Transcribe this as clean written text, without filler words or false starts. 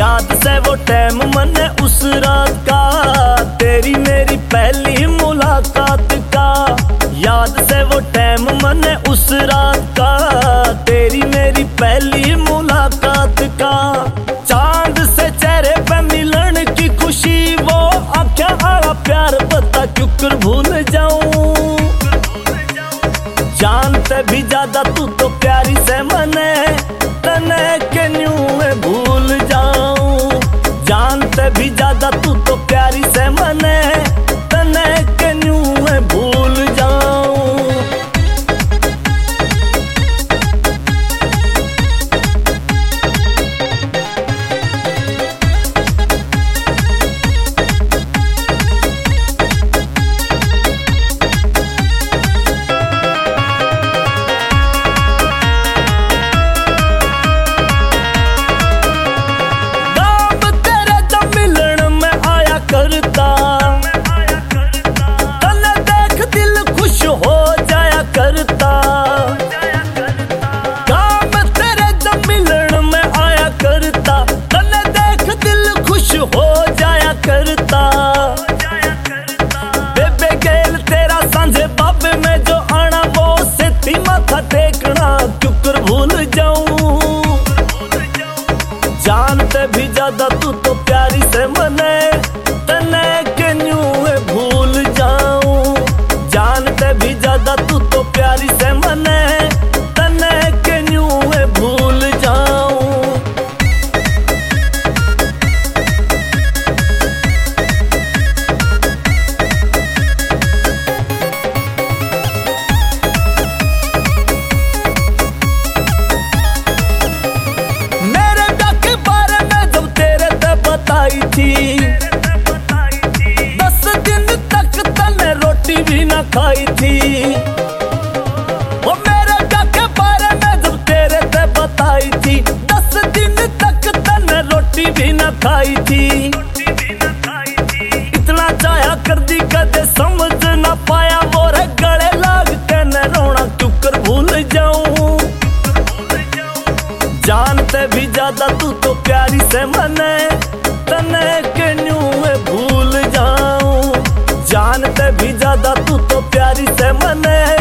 याद से वो टाइम मने उस रात का, तेरी मेरी पहली मुलाकात का। याद से वो टाइम मने उस रात का, तेरी मेरी पहली मुलाकात का। चांद से चेहरे पे मिलन की खुशी, वो आँखें आला प्यार बता क्यों कर भूल जाऊं। जानते भी ज्यादा तू तो प्यारी से मने, तने के न्यू भूल जाऊं। जानते भी ज्यादा तू तो प्यारी से मने, तने के न्यू भूल जाऊं। जानते भी ज्यादा तू तो प्यारी से मने, तने के न्यू भूल जाऊं। जानते भी ज्यादा तू तो प्यारी से मने, तने के न्यू भूल जाऊं। थी 10 दिन तक तने रोटी भी ना खाई थी। वो मेरे के बारे में जब तेरे ते बताई थी, 10 दिन तक तने रोटी भी ना खाई थी। इतना चाहा कर दी कदे समझ ना पाया, मोरे गले लाग के न रोना क्यों कर भूल जाऊं। जानते भी ज्यादा तू तो प्यारी से मने, तने के न्यू भूल जाऊं। जानते भी ज्यादा तू तो प्यारी से मने,